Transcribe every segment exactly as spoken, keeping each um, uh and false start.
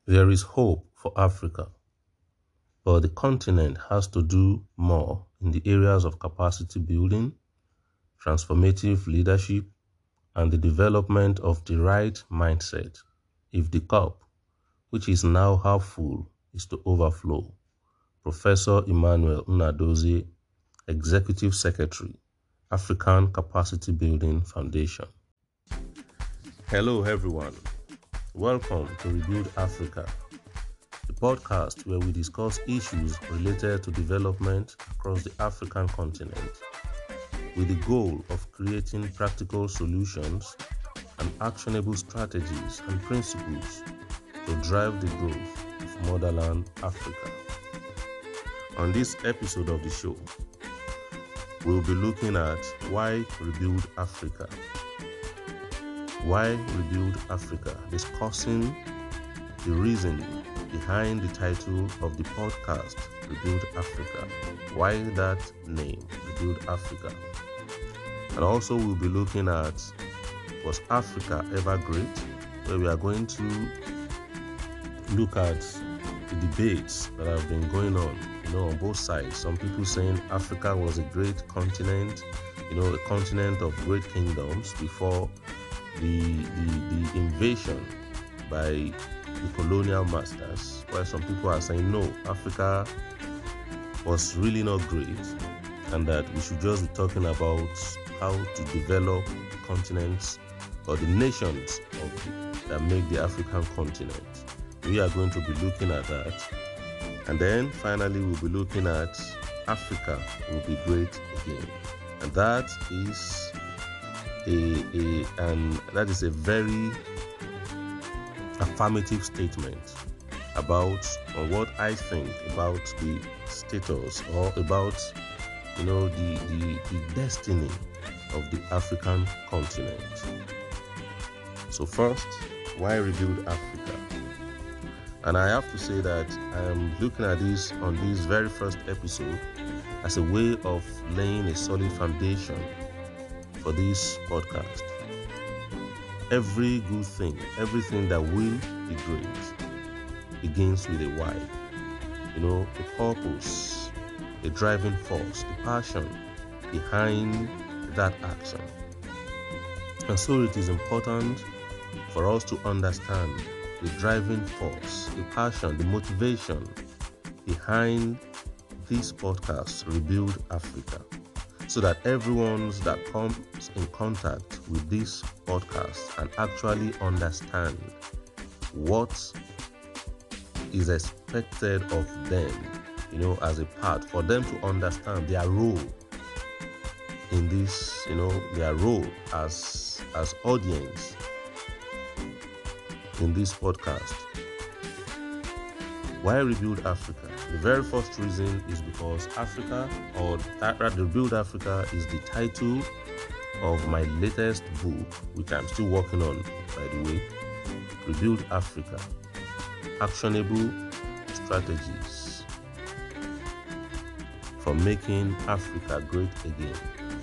There is hope for Africa, but the continent has to do more in the areas of capacity building, transformative leadership, and the development of the right mindset if the cup, which is now half full, is to overflow. Professor Emmanuel Nnadozie, Executive Secretary, African Capacity Building Foundation. Hello everyone, welcome to Rebuild Africa, the podcast where we discuss issues related to development across the African continent with the goal of creating practical solutions and actionable strategies and principles to drive the growth of motherland Africa. On this episode of the show, we'll be looking at why Rebuild Africa. Why Rebuild Africa? Discussing the reason behind the title of the podcast, Rebuild Africa. Why that name, Rebuild Africa? And also we'll be looking at, was Africa ever great? Where we are going to look at the debates that have been going on, you know, on both sides. Some people saying Africa was a great continent, you know, a continent of great kingdoms before the, the, the invasion by the colonial masters, while some people are saying no, Africa was really not great, and that we should just be talking about how to develop the continents or the nations of the, that make the African continent. We are going to be looking at that, and then finally we'll be looking at Africa will be great again, and that is a, a and that is a very affirmative statement about on what I think about the status or about you know the, the the destiny of the African continent. So first, why Rebuild Africa? And I have to say that I am looking at this on this very first episode as a way of laying a solid foundation for this podcast. Every good thing, everything that will be great begins with a why. You know, the purpose, the driving force, the passion behind that action. And so it is important for us to understand the driving force, the passion, the motivation behind this podcast, Rebuild Africa, so that everyone that comes in contact with this podcast can actually understand what is expected of them, you know, as a part, for them to understand their role in this, you know, their role as as audience in this podcast. Why Rebuild Africa? The very first reason is because Africa, or rather Rebuild Africa, is the title of my latest book, which I'm still working on, by the way. Rebuild Africa, actionable strategies for making Africa great again.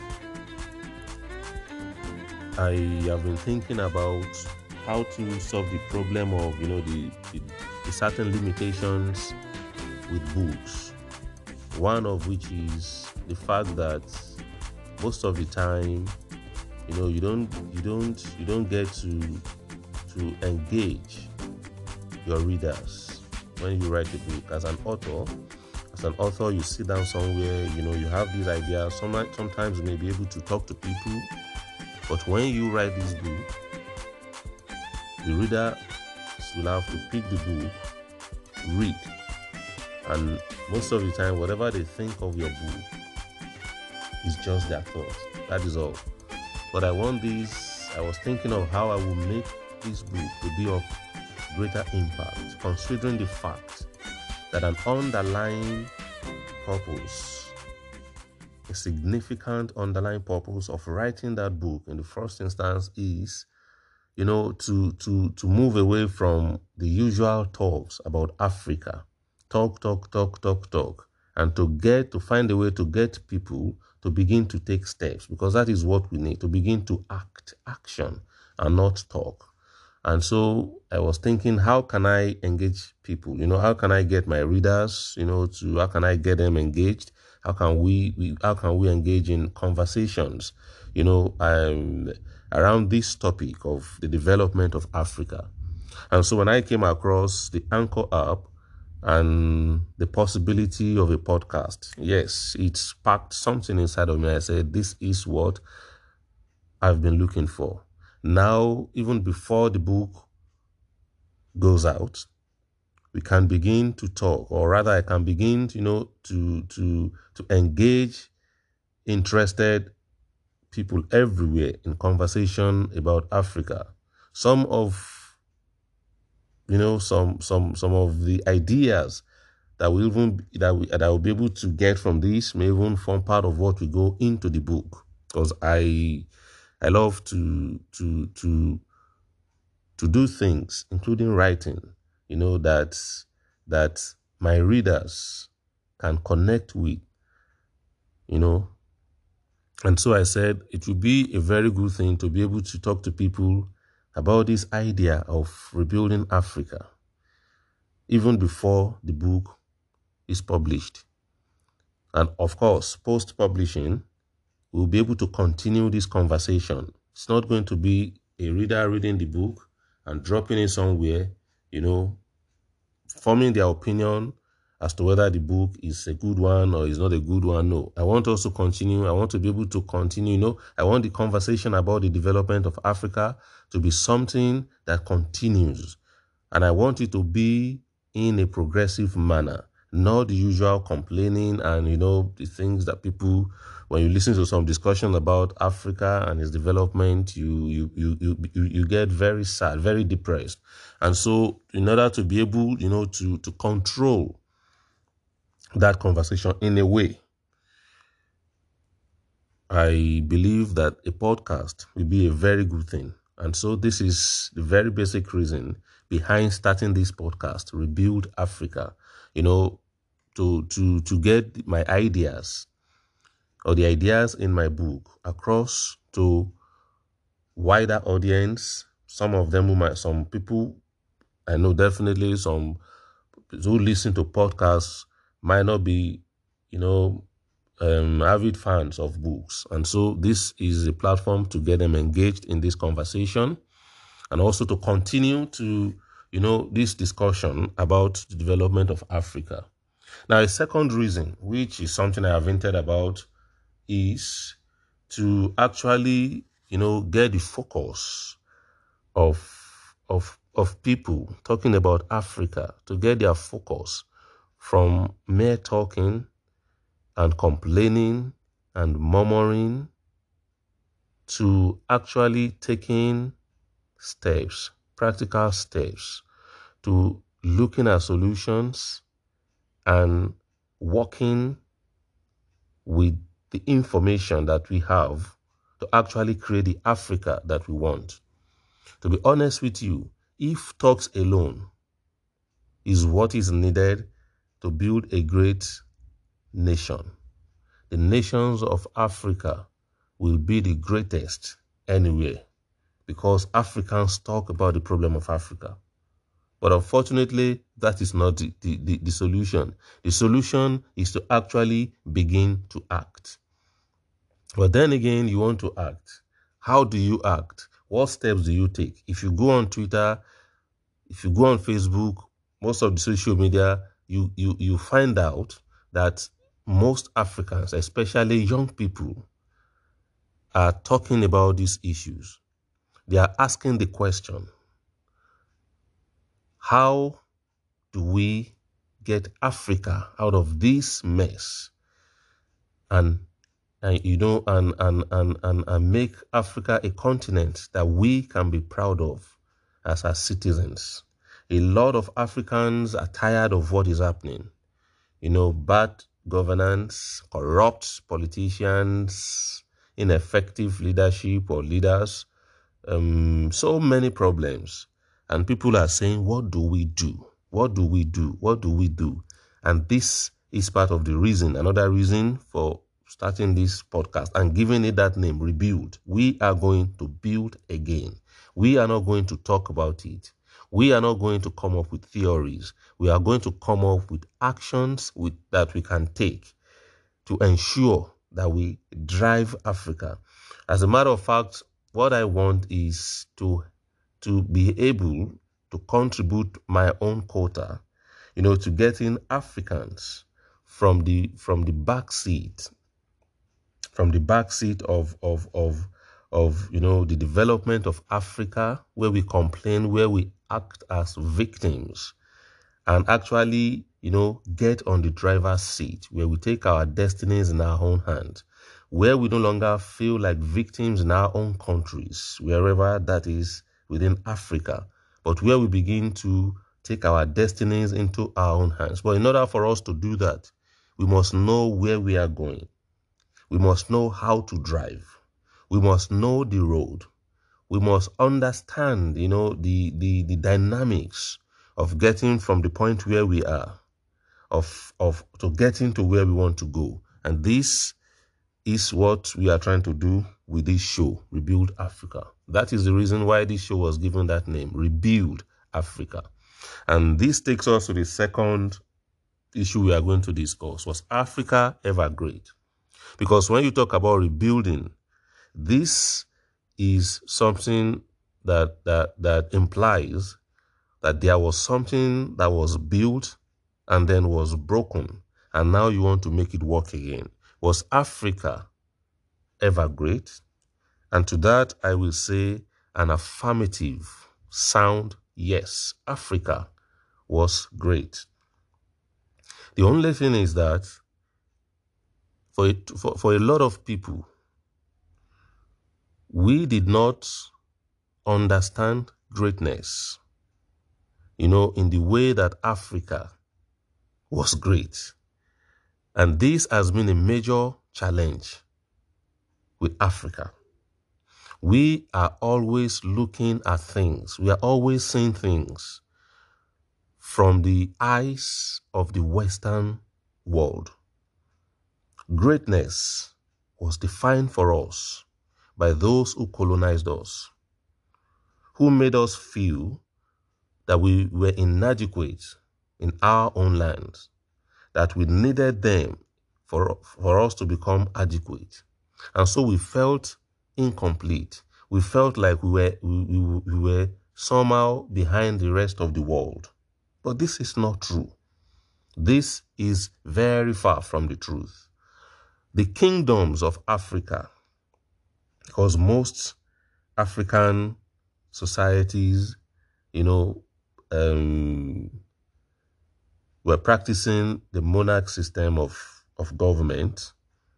I have been thinking about how to solve the problem of, you know, the, the, the certain limitations with books. One of which is the fact that most of the time, you know, you don't, you don't, you don't get to to engage your readers when you write a book. As an author, as an author, you sit down somewhere, you know, you have these ideas. Sometimes, sometimes you may be able to talk to people, but when you write this book, the reader will have to pick the book, read, and most of the time, whatever they think of your book is just their thoughts. That is all. But I want this, I was thinking of how I will make this book to be of greater impact, considering the fact that an underlying purpose, a significant underlying purpose of writing that book in the first instance is, you know, to to to move away from the usual talks about Africa. Talk, talk, talk, talk, talk. And to get, to find a way to get people to begin to take steps, because that is what we need, to begin to act, action, and not talk. And so I was thinking, how can I engage people? You know, how can I get my readers, you know, to, how can I get them engaged? How can we, we how can we engage in conversations, you know, um, around this topic of the development of Africa? And so when I came across the Anchor app and the possibility of a podcast, yes, it sparked something inside of me. I said, this is what I've been looking for. Now, even before the book goes out, we can begin to talk, or rather I can begin, you know, to to to engage interested people everywhere in conversation about Africa. Some of, you know, some some some of the ideas that we even that we that I will be able to get from this may even form part of what we go into the book, because I I love to to to to do things, including writing, you know, that that my readers can connect with, you know. And so I said it would be a very good thing to be able to talk to people about this idea of rebuilding Africa, even before the book is published. And of course, post-publishing, we'll be able to continue this conversation. It's not going to be a reader reading the book and dropping it somewhere, you know, forming their opinion as to whether the book is a good one or is not a good one. No, I want us to continue. I want to be able to continue. You know, I want the conversation about the development of Africa to be something that continues. And I want it to be in a progressive manner, not the usual complaining and, you know, the things that people, when you listen to some discussion about Africa and its development, you you you you you get very sad, very depressed. And so in order to be able, you know, to to control that conversation in a way, I believe that a podcast will be a very good thing. And so this is the very basic reason behind starting this podcast, Rebuild Africa, you know, to to to get my ideas or the ideas in my book across to wider audience. Some of them who might, some people, I know definitely some who listen to podcasts might not be, you know, um, avid fans of books. And so this is a platform to get them engaged in this conversation and also to continue to, you know, this discussion about the development of Africa. Now, a second reason, which is something I have hinted about, is to actually, you know, get the focus of of of people talking about Africa, to get their focus from mere talking and complaining and murmuring to actually taking steps, practical steps, to looking at solutions and working with the information that we have to actually create the Africa that we want. To be honest with you, if talks alone is what is needed to build a great nation, the nations of Africa will be the greatest anywhere, because Africans talk about the problem of Africa. But unfortunately, that is not the, the, the, the solution. The solution is to actually begin to act. But then again, you want to act. How do you act? What steps do you take? If you go on Twitter, if you go on Facebook, most of the social media, you, you, you find out that most Africans, especially young people, are talking about these issues. They are asking the question, how do we get Africa out of this mess and and you know and and, and and and make Africa a continent that we can be proud of as our citizens? A lot of Africans are tired of what is happening. You know, bad governance, corrupt politicians, ineffective leadership or leaders, um, so many problems. And people are saying, what do we do? What do we do? What do we do? And this is part of the reason, another reason for starting this podcast and giving it that name, Rebuild. We are going to build again. We are not going to talk about it. We are not going to come up with theories. We are going to come up with actions with, that we can take to ensure that we drive Africa. As a matter of fact, what I want is to, to be able to contribute my own quota, you know, to getting Africans from the from the back seat, from the back seat of of of of you know the development of Africa, where we complain, where we act as victims, and actually, you know, get on the driver's seat, where we take our destinies in our own hands, where we no longer feel like victims in our own countries, wherever that is within Africa, but where we begin to take our destinies into our own hands. But in order for us to do that, we must know where we are going. We must know how to drive. We must know the road. We must understand, you know, the, the, the dynamics of getting from the point where we are, of, of to getting to where we want to go. And this is what we are trying to do with this show, Rebuild Africa. That is the reason why this show was given that name, Rebuild Africa. And this takes us to the second issue we are going to discuss. Was Africa ever great? Because when you talk about rebuilding, this is something that that that implies that there was something that was built and then was broken, and now you want to make it work again. Was Africa ever great? And to that, I will say an affirmative, sound yes. Africa was great. The only thing is that for, it, for, for a lot of people, we did not understand greatness, you know, in the way that Africa was great. And this has been a major challenge with Africa. We are always looking at things. We are always seeing things from the eyes of the Western world. Greatness was defined for us by those who colonized us, who made us feel that we were inadequate in our own land, that we needed them for, for us to become adequate. And so we felt incomplete. We felt like we were, we, we, we were somehow behind the rest of the world. But this is not true. This is very far from the truth. The kingdoms of Africa, because most African societies, you know, um, were practicing the monarch system of, of government.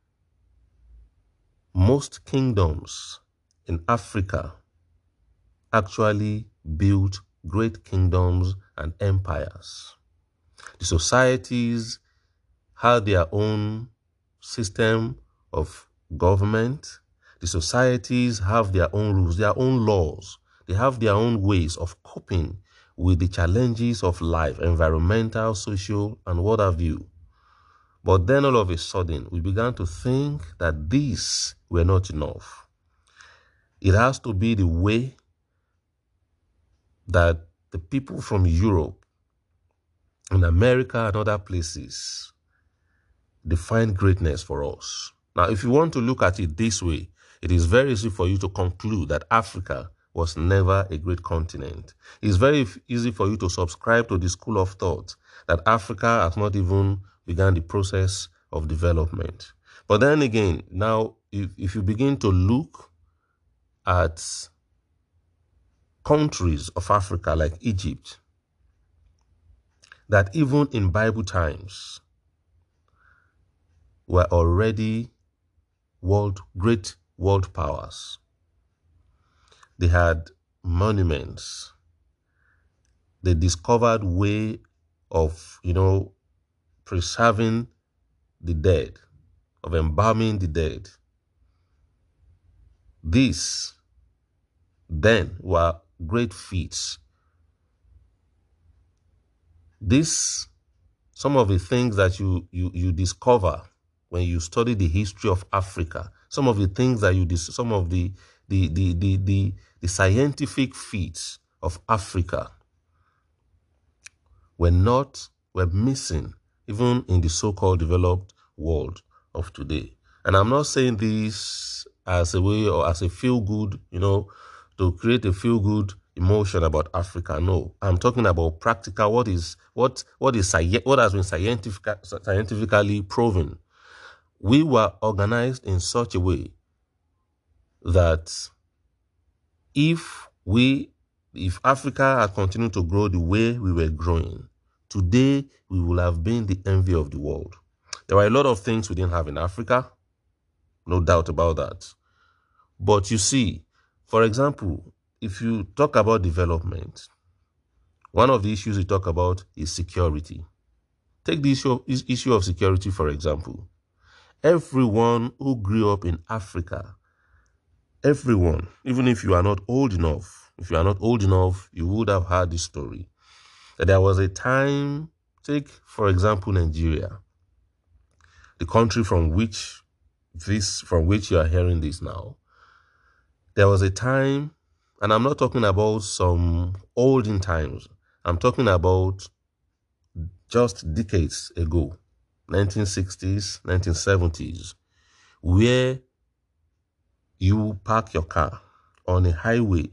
Most kingdoms in Africa actually built great kingdoms and empires. The societies had their own system of government. The societies have their own rules, their own laws. They have their own ways of coping with the challenges of life, environmental, social, and what have you. But then all of a sudden, we began to think that these were not enough. It has to be the way that the people from Europe and America and other places define greatness for us. Now, if you want to look at it this way, it is very easy for you to conclude that Africa was never a great continent. It's very easy for you to subscribe to the school of thought that Africa has not even begun the process of development. But then again, now, if, if you begin to look at countries of Africa like Egypt, that even in Bible times were already world, great world powers. They had monuments. They discovered way of, you know, preserving the dead, of embalming the dead. These then were great feats. This, some of the things that you, you, you discover when you study the history of Africa, some of the things that you, some of the, the, the, the, the, the scientific feats of Africa were not, were missing, even in the so-called developed world of today. And I'm not saying this as a way or as a feel-good, you know, to create a feel-good emotion about Africa. No, I'm talking about practical, what is, what, what is, what has been scientific, scientifically proven. We were organized in such a way that if we, if Africa had continued to grow the way we were growing, today we would have been the envy of the world. There were a lot of things we didn't have in Africa, no doubt about that. But you see, for example, if you talk about development, one of the issues we talk about is security. Take the issue of, issue of security, for example. Everyone who grew up in Africa, everyone, even if you are not old enough, if you are not old enough, you would have heard this story. That there was a time, take, for example, Nigeria, the country from which this, from which you are hearing this now. There was a time, and I'm not talking about some olden times. I'm talking about just decades ago, nineteen sixties, nineteen seventies, where you park your car on a highway.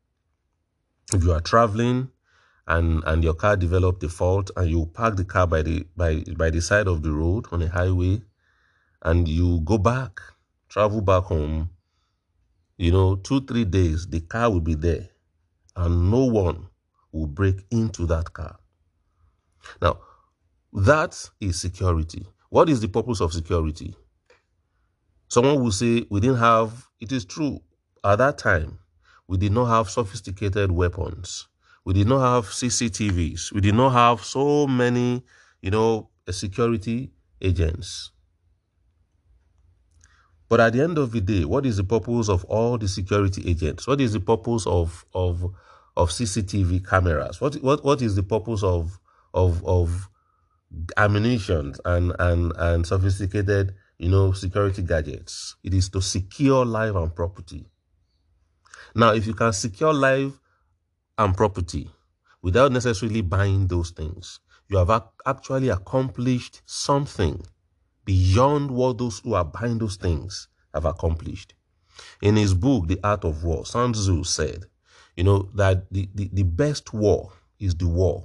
If you are traveling and, and your car developed a fault, and you park the car by the, by, by the side of the road on a highway, and you go back, travel back home, you know, two, three days, the car will be there, and no one will break into that car. Now, that is security. What is the purpose of security? Someone will say, we didn't have, it is true, at that time, we did not have sophisticated weapons. We did not have C C T Vs. We did not have so many, you know, security agents. But at the end of the day, what is the purpose of all the security agents? What is the purpose of of of C C T V cameras? What what what is the purpose of of of ammunition and and and sophisticated, you know, security gadgets? It is to secure life and property. Now, if you can secure life and property without necessarily buying those things, you have ac actually accomplished something beyond what those who are buying those things have accomplished. In his book, The Art of War, Sun Tzu said, you know, that the, the, the best war is the war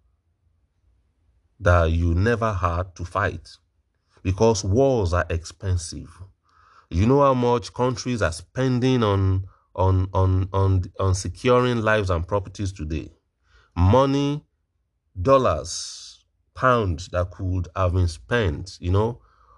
that you never had to fight, because wars are expensive. You know how much countries are spending on, on, on, on, on securing lives and properties today? Money, dollars, pounds that could have been spent, you know,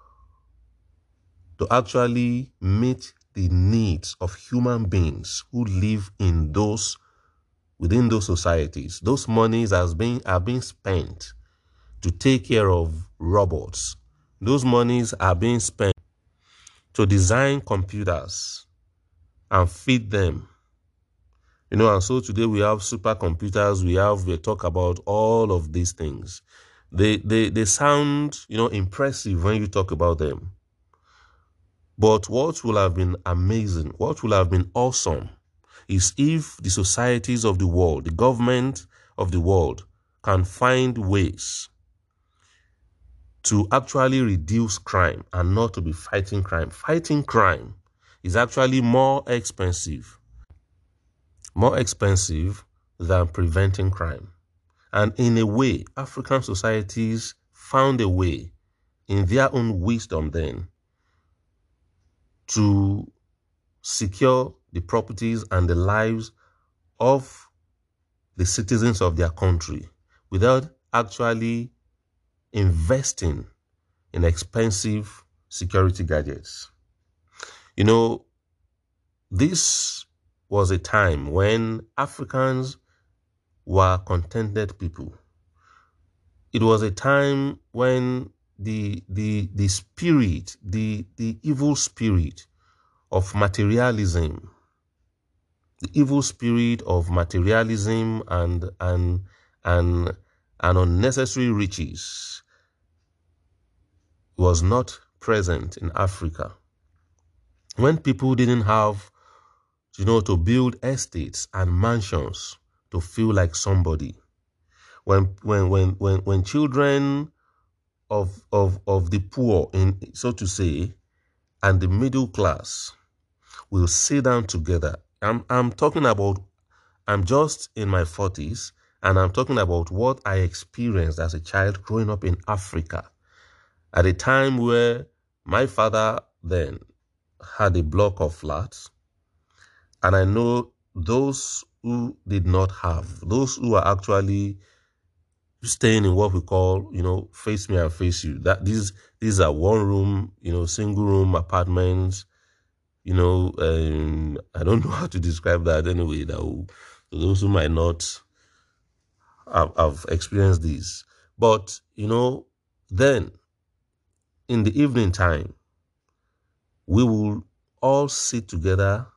to actually meet the needs of human beings who live in those, within those societies. Those monies has been, are being spent to take care of robots. Those monies are being spent to design computers and feed them. You know, and so today we have supercomputers, we have, we talk about all of these things. They, they, they sound, you know, impressive when you talk about them. But what will have been amazing, what will have been awesome, is if the societies of the world, the government of the world, can find ways to actually reduce crime and not to be fighting crime. Fighting crime is actually more expensive, more expensive than preventing crime. And in a way, African societies found a way, in their own wisdom then, to secure the properties and the lives of the citizens of their country without actually investing in expensive security gadgets. You know, this was a time when Africans were contented people. It was a time when the the the spirit, the the evil spirit of materialism, the evil spirit of materialism and and and and unnecessary riches was not present in Africa. When people didn't have you know, to build estates and mansions to feel like somebody. When when when when when children of of of the poor, in so to say, and the middle class will sit down together. I'm I'm talking about, I'm just in my forties, and I'm talking about what I experienced as a child growing up in Africa at a time where my father then had a block of flats, and I know those who did not have, those who are actually staying in what we call, you know, face me and face you. That these these are one room, you know, single room apartments. You know, um, I don't know how to describe that anyway. That will, to those who might not have, have experienced this, but you know, then in the evening time, we will all sit together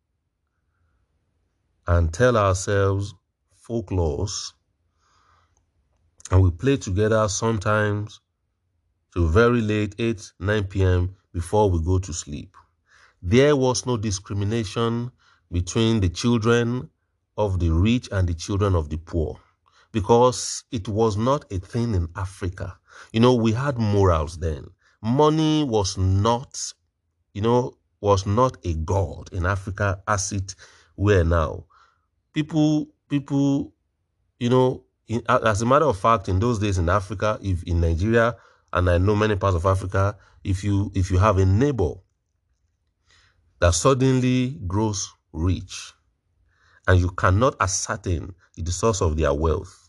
and tell ourselves folklores, and we play together sometimes till very late, eight, nine p m before we go to sleep. There was no discrimination between the children of the rich and the children of the poor, because it was not a thing in Africa. You know, we had morals then. Money was not, you know, was not a god in Africa as it were now. People, people, you know, in, as a matter of fact, in those days in Africa, if in Nigeria, and I know many parts of Africa, if you if you have a neighbor that suddenly grows rich and you cannot ascertain the source of their wealth,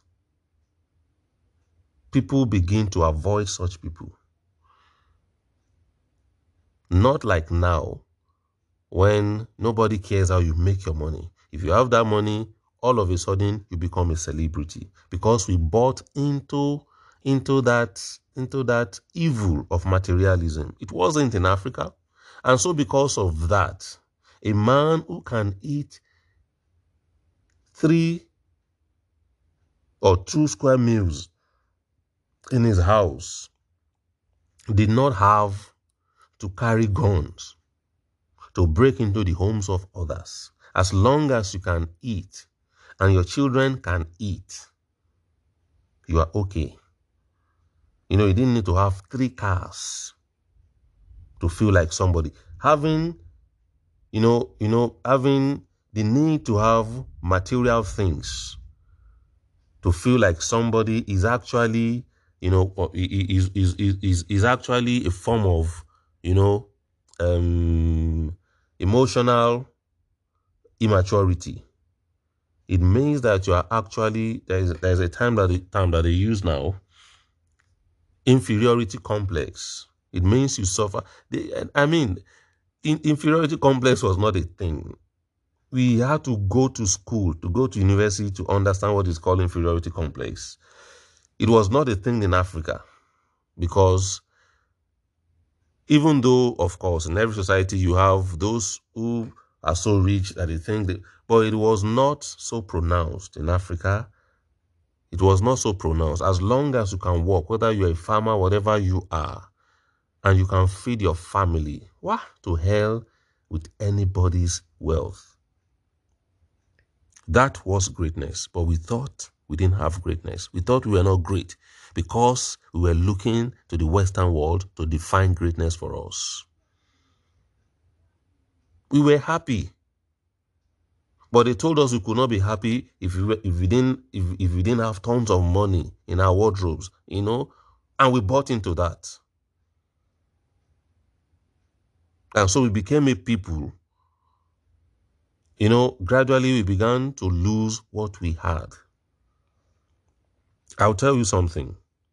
people begin to avoid such people. Not like now, when nobody cares how you make your money. If you have that money, all of a sudden you become a celebrity, because we bought into into that into that evil of materialism. It wasn't in Africa. And so because of that, a man who can eat three or two square meals in his house did not have to carry guns to break into the homes of others. As long as you can eat and your children can eat, you are okay. You know, you didn't need to have three cars to feel like somebody. Having, you know, you know, having the need to have material things to feel like somebody is actually, you know, is is is is, is actually a form of, you know, um, emotional immaturity. It means that you are actually, there's there's a time that the term that they use now, inferiority complex. It means you suffer. The, I mean, in, inferiority complex was not a thing. We had to go to school, to go to university to understand what is called inferiority complex. It was not a thing in Africa, because even though, of course, in every society you have those who are so rich that they think that, but it was not so pronounced in Africa. It was not so pronounced. As long as you can work, whether you're a farmer, whatever you are, and you can feed your family, what to hell with anybody's wealth. That was greatness, but we thought we didn't have greatness. We thought we were not great because we were looking to the Western world to define greatness for us. We were happy, but they told us we could not be happy if we were, if we didn't if, if we didn't have tons of money in our wardrobes, you know, and we bought into that. And so we became a people, you know, gradually we began to lose what we had. I'll tell you something.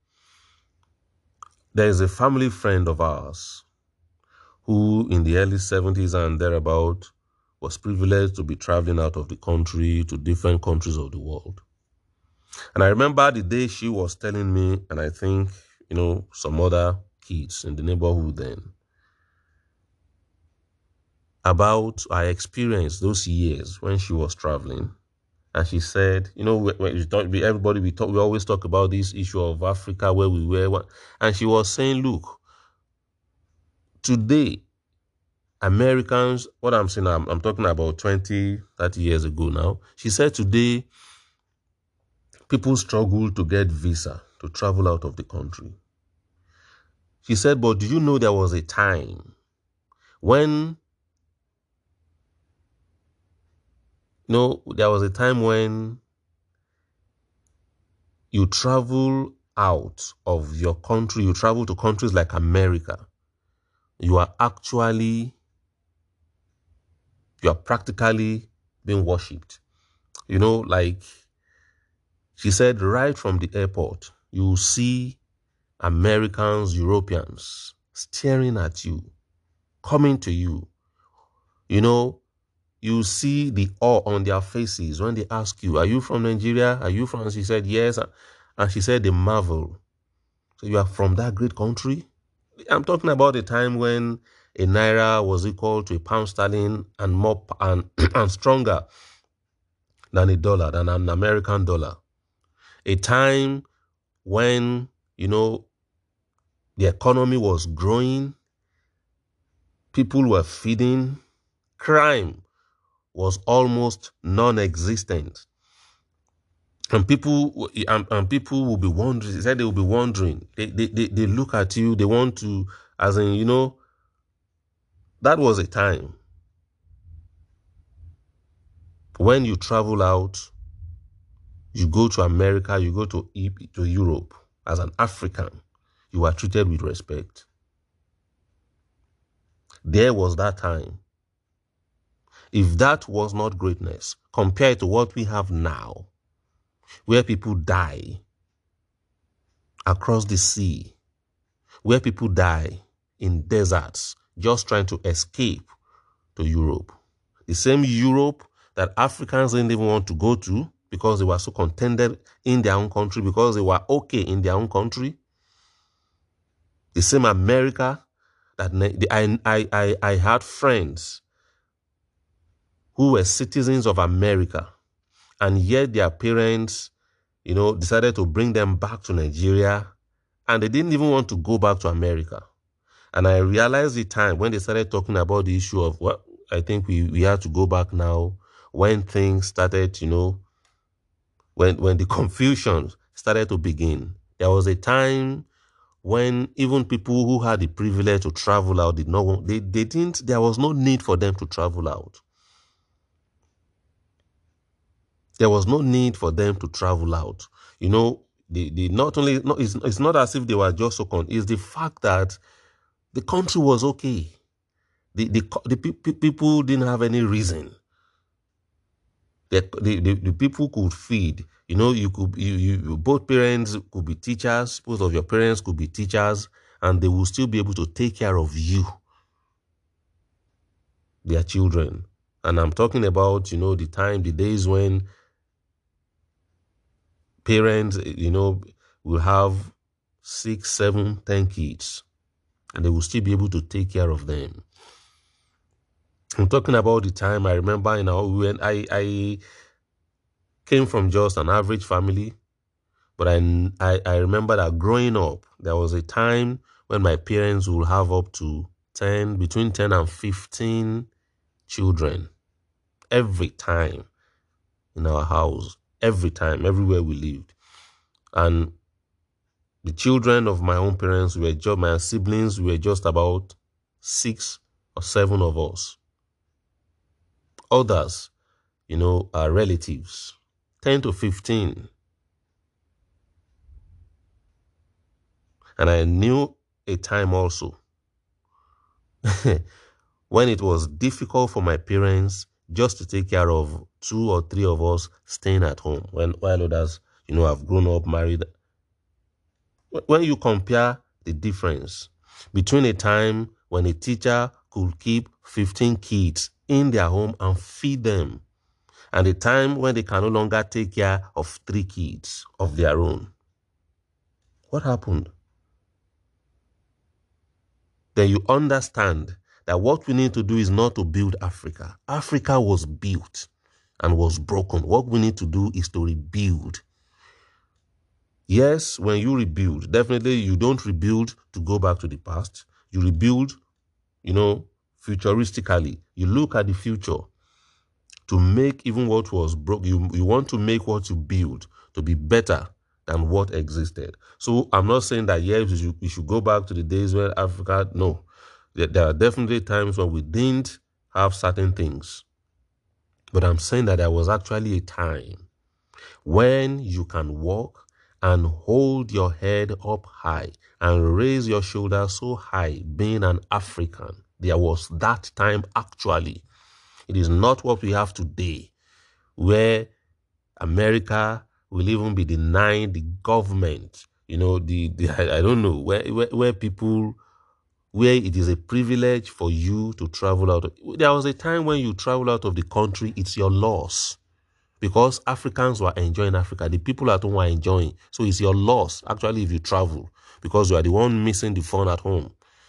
There is a family friend of ours who in the early seventies and thereabout was privileged to be traveling out of the country to different countries of the world. And I remember the day she was telling me, and I think, you know, some other kids in the neighborhood then, about our experience those years when she was traveling. And she said, you know, when we talk, everybody, we talk, we always talk about this issue of Africa, where we were. And she was saying, look, today, Americans, what I'm saying, I'm, I'm talking about twenty, thirty years ago now. She said today, people struggle to get visa to travel out of the country. She said, but do you know there was a time when, you know, there was a time when you travel out of your country, you travel to countries like America, you are actually, you are practically being worshipped. You know, like she said, right from the airport, you see Americans, Europeans staring at you, coming to you. You know, you see the awe on their faces when they ask you, are you from Nigeria? Are you from? She said, yes. And she said, they marvel. So you are from that great country? I'm talking about a time when a naira was equal to a pound sterling and more and, and stronger than a dollar, than an American dollar. A time when, you know, the economy was growing, people were feeding, crime was almost non-existent. And people and, and people will be wondering, they said they will be wondering. They, they, they, they look at you, they want to, as in, you know, that was a time when you travel out, you go to America, you go to, to Europe, as an African, you are treated with respect. There was that time. If that was not greatness, compared to what we have now, where people die across the sea, where people die in deserts, just trying to escape to Europe. The same Europe that Africans didn't even want to go to because they were so contented in their own country, because they were okay in their own country. The same America that I, I, I, I had friends who were citizens of America, and yet their parents, you know, decided to bring them back to Nigeria, and they didn't even want to go back to America. And I realized the time when they started talking about the issue of, well, I think we, we had to go back now, when things started, you know, when, when the confusion started to begin. There was a time when even people who had the privilege to travel out did not want, they, they didn't, there was no need for them to travel out. There was no need for them to travel out. You know, they, they not only, not, it's, it's not as if they were just so con, it's the fact that the country was okay. The, the, the pe people didn't have any reason. The, the, the, the people could feed. You know, you could, you, you, both parents could be teachers, both of your parents could be teachers, and they will still be able to take care of you, their children. And I'm talking about, you know, the time, the days when parents, you know, will have six, seven, ten kids, and they will still be able to take care of them. I'm talking about the time I remember, you know, when I, I came from just an average family, but I, I, I remember that growing up, there was a time when my parents would have up to ten, between ten and fifteen children every time in our house, every time, everywhere we lived. And the children of my own parents were just, my siblings were just about six or seven of us. Others, you know, are relatives, ten to fifteen. And I knew a time also when it was difficult for my parents just to take care of two or three of us staying at home, when while others, you know, have grown up, married. When you compare the difference between a time when a teacher could keep fifteen kids in their home and feed them, and a time when they can no longer take care of three kids of their own, what happened? Then you understand that what we need to do is not to build Africa. Africa was built and was broken. What we need to do is to rebuild. Yes, when you rebuild, definitely you don't rebuild to go back to the past. You rebuild, you know, futuristically. You look at the future to make even what was broke. You, you want to make what you build to be better than what existed. So I'm not saying that, yes, we should, we should go back to the days where Africa, no. There, there are definitely times when we didn't have certain things. But I'm saying that there was actually a time when you can walk and hold your head up high and raise your shoulders so high, being an African. There was that time actually. It is not what we have today, where America will even be denying the government, you know, the, the I, I don't know, where, where, where people, where it is a privilege for you to travel out. There was a time when you travel out of the country, it's your loss. Because Africans were enjoying Africa. The people at home were enjoying. So it's your loss, actually, if you travel. Because you are the one missing the fun at home.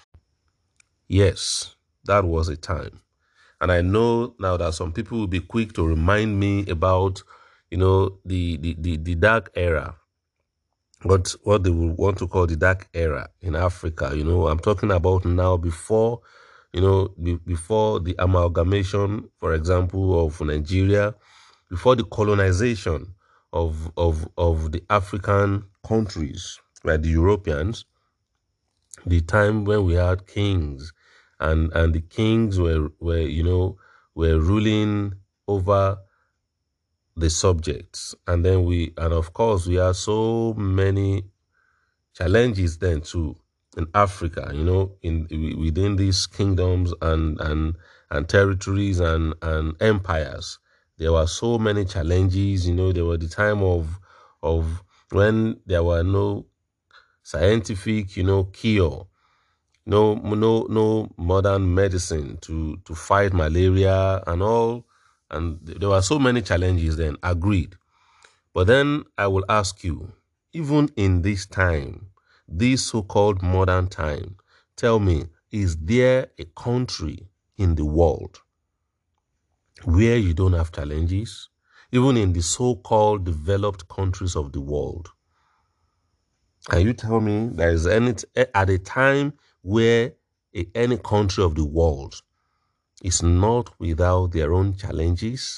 Yes, that was a time. And I know now that some people will be quick to remind me about, you know, the, the, the, the dark era. What, what they will want to call the dark era in Africa. You know, I'm talking about now before, you know, be, before the amalgamation, for example, of Nigeria, before the colonization of, of, of the African countries by the Europeans, the time when we had kings and, and the kings were, were, you know, were ruling over the subjects. And then we, and of course, we had so many challenges then too in Africa, you know, in within these kingdoms and, and, and territories and, and empires. There were so many challenges, you know. There were the time of of when there were no scientific, you know, cure, no no no modern medicine to to fight malaria and all, and there were so many challenges then. Agreed. But then I will ask you, even in this time, this so-called modern time, tell me, is there a country in the world where you don't have challenges? Even in the so-called developed countries of the world. Can you tell me there is any, at a time where a, any country of the world is not without their own challenges?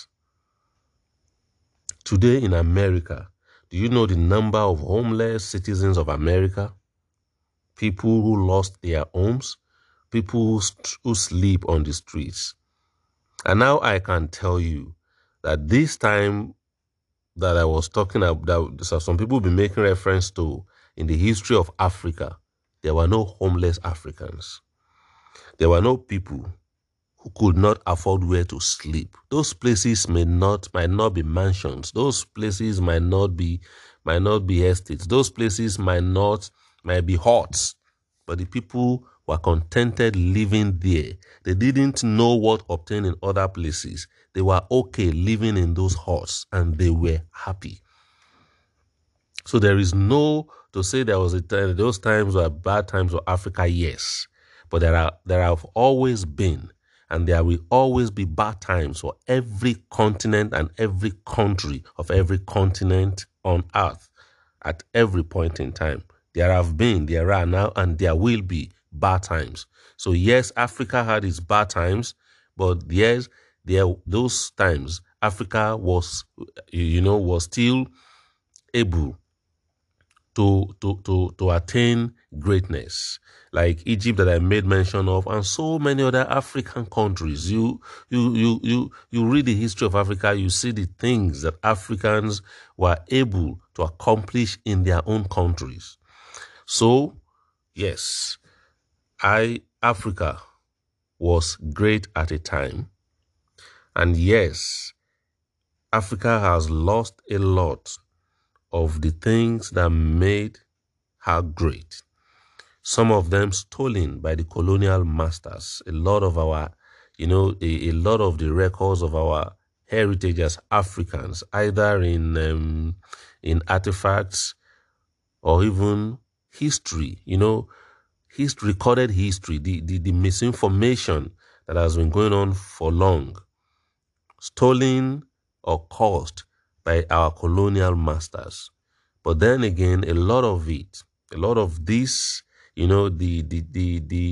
Today in America, do you know the number of homeless citizens of America? People who lost their homes, people who, who sleep on the streets. And now I can tell you that this time that I was talking about, that some people will be making reference to in the history of Africa, there were no homeless Africans. There were no people who could not afford where to sleep. Those places may not, might not be mansions. Those places might not be, might not be estates. Those places might not, might be huts. But the people were contented living there. They didn't know what obtained in other places. They were okay living in those huts and they were happy. So there is no, to say there was a time, those times were bad times for Africa, yes. But there are, there have always been, and there will always be bad times for every continent and every country of every continent on earth at every point in time. There have been, there are now, and there will be bad times. So yes, Africa had its bad times, but yes, there those times Africa was, you know, was still able to to to to attain greatness, like Egypt that I made mention of, and so many other African countries. You you you you you read the history of Africa, you see the things that Africans were able to accomplish in their own countries. So, yes, I, Africa was great at a time. And yes, Africa has lost a lot of the things that made her great. Some of them stolen by the colonial masters. A lot of our, you know, a, a lot of the records of our heritage as Africans, either in, um, in artifacts or even history, you know, history, recorded history, the, the, the misinformation that has been going on for long, stolen or caused by our colonial masters. But then again, a lot of it, a lot of this, you know, the, the, the, the,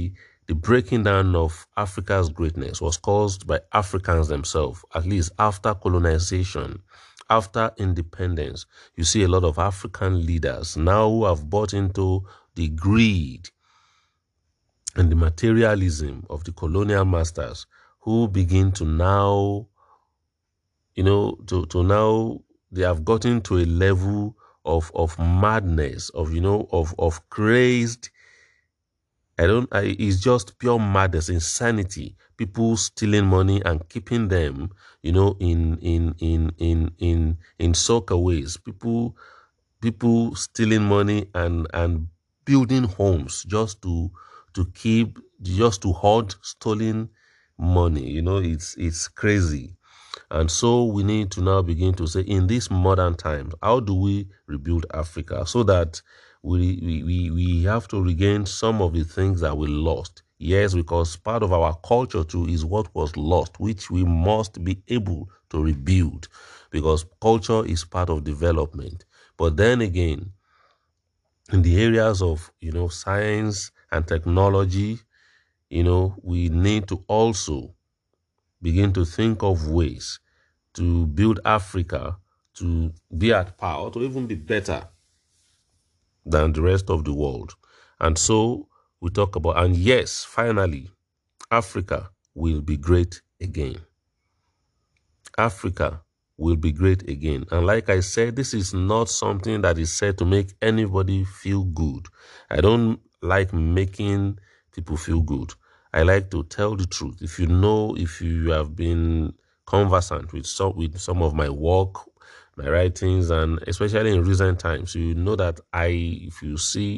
the breaking down of Africa's greatness was caused by Africans themselves, at least after colonization, after independence. You see a lot of African leaders now who have bought into the greed and the materialism of the colonial masters, who begin to now, you know, to, to now, they have gotten to a level of, of madness, of, you know, of, of crazed, I don't, I, it's just pure madness, insanity. People stealing money and keeping them, you know, in, in, in, in, in, in soccer ways. People, people stealing money and, and building homes just to, to keep, just to hoard stolen money. You know, it's, it's crazy. And so we need to now begin to say, in these modern times, how do we rebuild Africa so that we, we, we, we have to regain some of the things that we lost? Yes, because part of our culture too is what was lost, which we must be able to rebuild, because culture is part of development. But then again, in the areas of, you know, science and technology, you know, we need to also begin to think of ways to build Africa to be at par, to even be better than the rest of the world. And so we talk about, and yes, finally, Africa will be great again. Africa will be great again. And like I said, this is not something that is said to make anybody feel good. I don't like making people feel good. I like to tell the truth. If you know, if you have been conversant with some, with some of my work, my writings, and especially in recent times, you know that I, if you see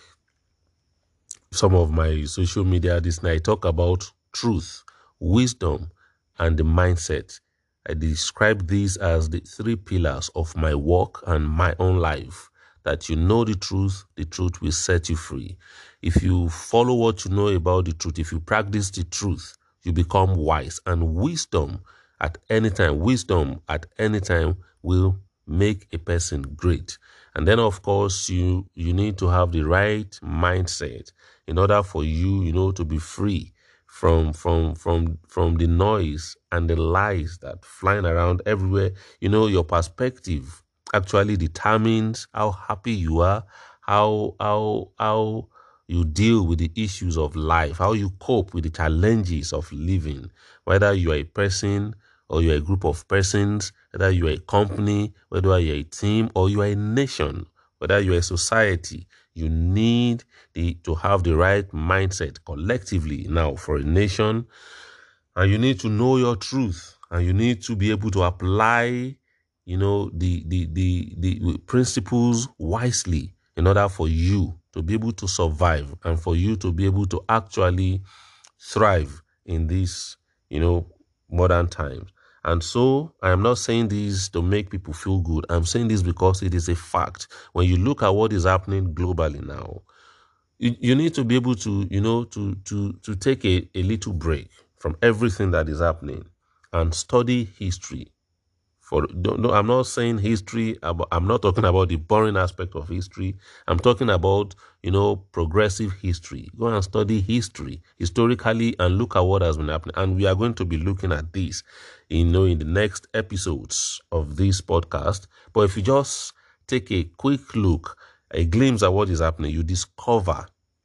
some of my social media this night, I talk about truth, wisdom, and the mindset. I describe these as the three pillars of my work and my own life. That you know the truth, the truth will set you free. If you follow what you know about the truth, if you practice the truth, you become wise. And wisdom at any time, wisdom at any time will make a person great. And then, of course, you, you need to have the right mindset in order for you, you know, to be free from from from from the noise and the lies that flying around everywhere. You know, your perspective actually determines how happy you are, how how how you deal with the issues of life, how you cope with the challenges of living, whether you are a person or you're a group of persons, whether you're a company, whether you're a team, or you are a nation, whether you're a society. You need the, to have the right mindset collectively now for a nation. And you need to know your truth. And you need to be able to apply, you know, the, the, the, the principles wisely in order for you to be able to survive and for you to be able to actually thrive in these, you know, modern times. And so I am not saying this to make people feel good. I'm saying this because it is a fact. When you look at what is happening globally now, you, you need to be able to, you know, to to to take a, a little break from everything that is happening and study history. For don't, no, I'm not saying history, I'm not talking about the boring aspect of history. I'm talking about, you know, progressive history. Go and study history historically and look at what has been happening. And we are going to be looking at this, you know, in the next episodes of this podcast. But if you just take a quick look, a glimpse at what is happening, you discover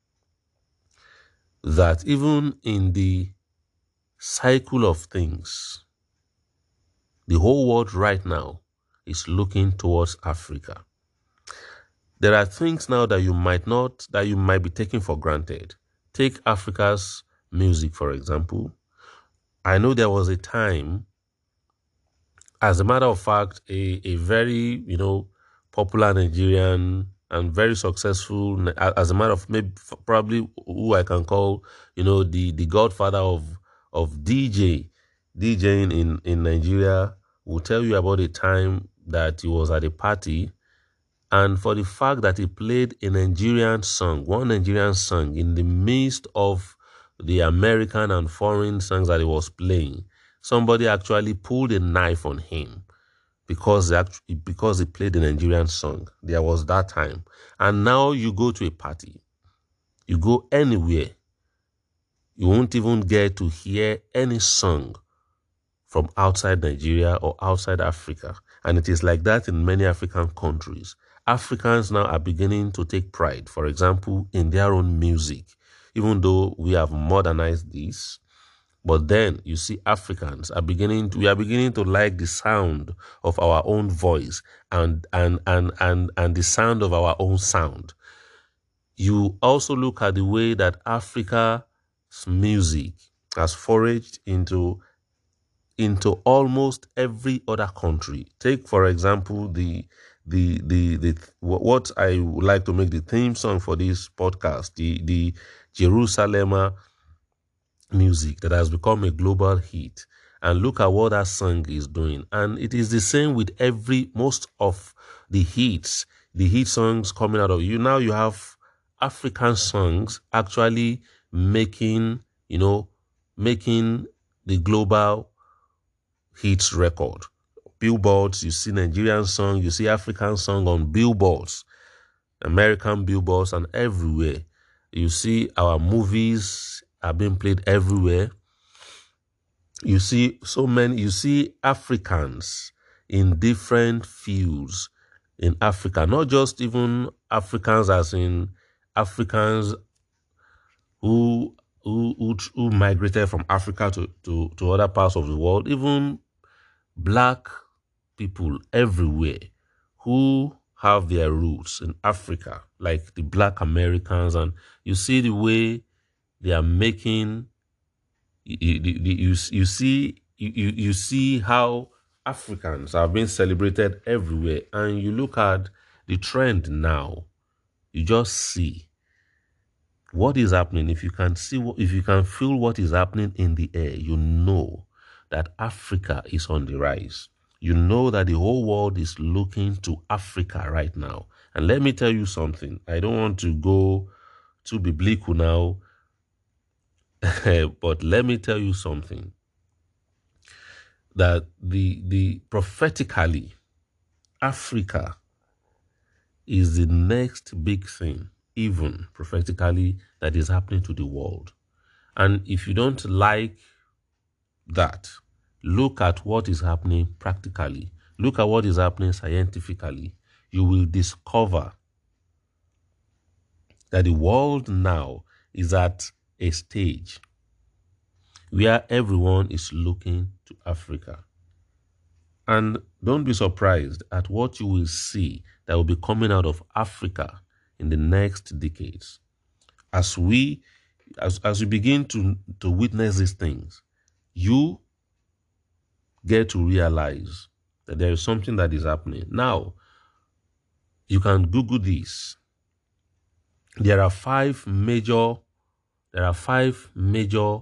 that even in the cycle of things, the whole world right now is looking towards Africa. There are things now that you might not, that you might be taking for granted. Take Africa's music, for example. I know there was a time, as a matter of fact, a, a very, you know, popular Nigerian and very successful, as a matter of maybe probably who I can call, you know, the, the godfather of, of D J, DJing in, in Nigeria, will tell you about a time that he was at a party, and for the fact that he played a Nigerian song, one Nigerian song in the midst of the American and foreign songs that he was playing, somebody actually pulled a knife on him because they actually, because he played a Nigerian song. There was that time. And now you go to a party, you go anywhere, You won't even get to hear any song from outside Nigeria or outside Africa. And it is like that in many African countries. Africans now are beginning to take pride, for example, in their own music, even though we have modernized this. But then you see Africans are beginning to, we are beginning to like the sound of our own voice and and and and and the sound of our own sound. You also look at the way that Africa's music has foraged into into almost every other country. Take, for example, the the the the what I would like to make the theme song for this podcast, the the Jerusalem music that has become a global hit. And look at what that song is doing. And it is the same with every most of the hits, the hit songs coming out of you. Now you have African songs actually making, you know, making the global hits record. Billboards, you see Nigerian song, you see African song on billboards, American billboards, and everywhere. You see our movies are being played everywhere. You see so many, you see Africans in different fields in Africa, not just even Africans as in Africans who who who, who migrated from Africa to, to, to other parts of the world, even black people everywhere who have their roots in Africa, like the black Americans, and you see the way they are making, you, you, you, you see you, you see how Africans are being celebrated everywhere, and you look at the trend now, you just see what is happening. If you can see, if you can feel what is happening in the air, you know that Africa is on the rise. You know that the whole world is looking to Africa right now. And let me tell you something. I don't want to go too biblical now, but let me tell you something. That the the prophetically, Africa is the next big thing, even prophetically, that is happening to the world. And if you don't like that, look at what is happening practically. Look at what is happening scientifically. You will discover that the world now is at a stage where everyone is looking to Africa. And don't be surprised at what you will see that will be coming out of Africa in the next decades. As we, as, as we begin to, to witness these things, you get to realize that there is something that is happening. Now, you can Google this. There are five major, there are five major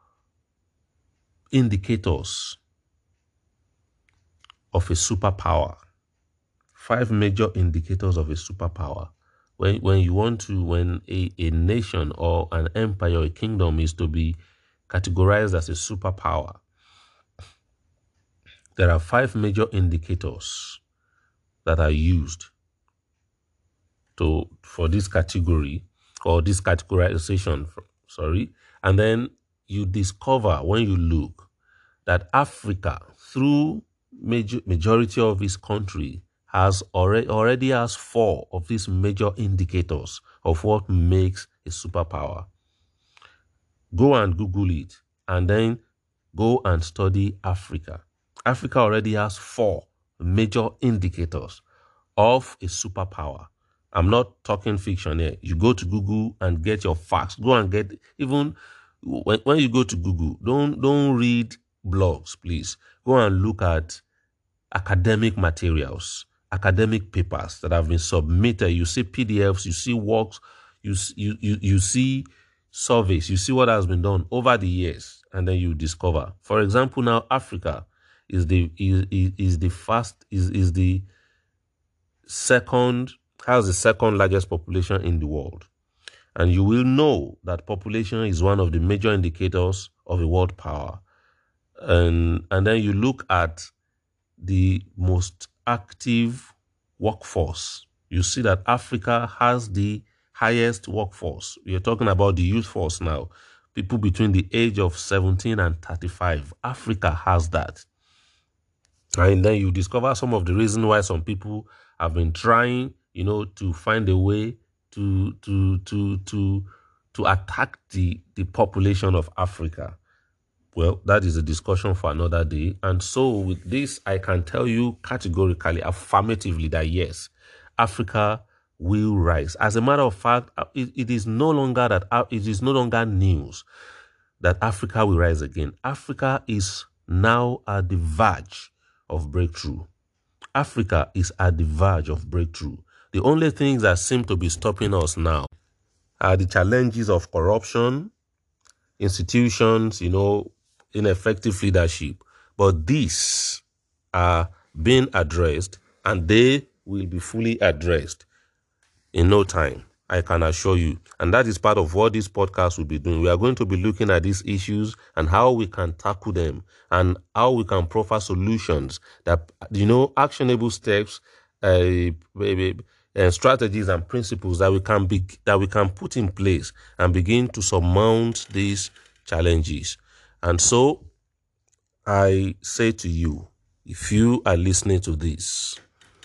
indicators of a superpower. Five major indicators of a superpower. When, when you want to, when a, a nation or an empire or a kingdom is to be categorized as a superpower, there are five major indicators that are used to for this category or this categorization, sorry. And then you discover when you look that Africa, through major, majority of its country, has already, already has four of these major indicators of what makes a superpower. Go and Google it and then go and study Africa. Africa already has four major indicators of a superpower. I'm not talking fiction here. You go to Google and get your facts. Go and get, even when, when you go to Google, don't, don't read blogs, please. Go and look at academic materials, academic papers that have been submitted. You see P D Fs, you see works, you, you, you, you see surveys, you see what has been done over the years, and then you discover. For example, now Africa is the is, is, is the fast is, is the second has the second largest population in the world. And you will know that population is one of the major indicators of a world power. And, and then you look at the most active workforce. You see that Africa has the highest workforce. We are talking about the youth force now. people between the age of seventeen and thirty-five. Africa has that. And then you discover some of the reasons why some people have been trying, you know, to find a way to to to to to attack the the population of Africa. Well, that is a discussion for another day. And so with this, I can tell you categorically, affirmatively, that yes, Africa will rise. As a matter of fact, it, it is no longer that it is no longer news that Africa will rise again. Africa is now at the verge of breakthrough. Africa is at the verge of breakthrough. The only things that seem to be stopping us now are the challenges of corruption, institutions, you know, ineffective leadership. But these are being addressed, and they will be fully addressed in no time, I can assure you. And that is part of what this podcast will be doing. We are going to be looking at these issues and how we can tackle them and how we can proffer solutions that, you know, actionable steps, uh, uh, strategies and principles that we can be that we can put in place and begin to surmount these challenges. And so I say to you, if you are listening to this,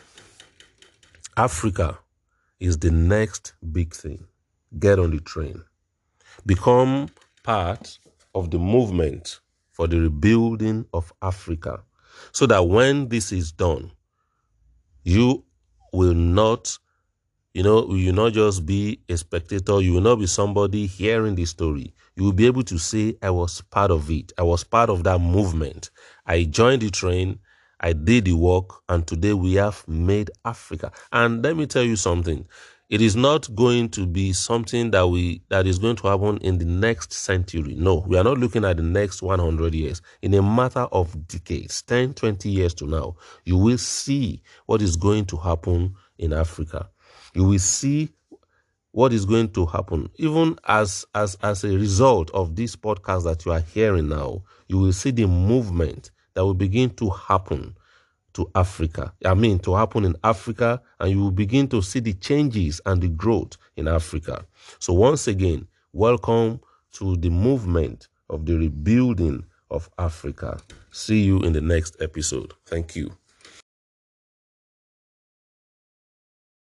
Africa is the next big thing. Get on the train. Become part of the movement for the rebuilding of Africa, so that when this is done, you will not, you know, you will not just be a spectator. You will not be somebody hearing the story. You will be able to say, I was part of it. I was part of that movement. I joined the train. I did the work, and today we have made Africa. And let me tell you something. It is not going to be something that we that is going to happen in the next century. No, we are not looking at the next one hundred years. In a matter of decades, ten, twenty years to now, you will see what is going to happen in Africa. You will see what is going to happen. Even as, as, as a result of this podcast that you are hearing now, you will see the movement that will begin to happen to Africa. I mean, to happen in Africa, and you will begin to see the changes and the growth in Africa. So once again, welcome to the movement of the rebuilding of Africa. See you in the next episode. Thank you.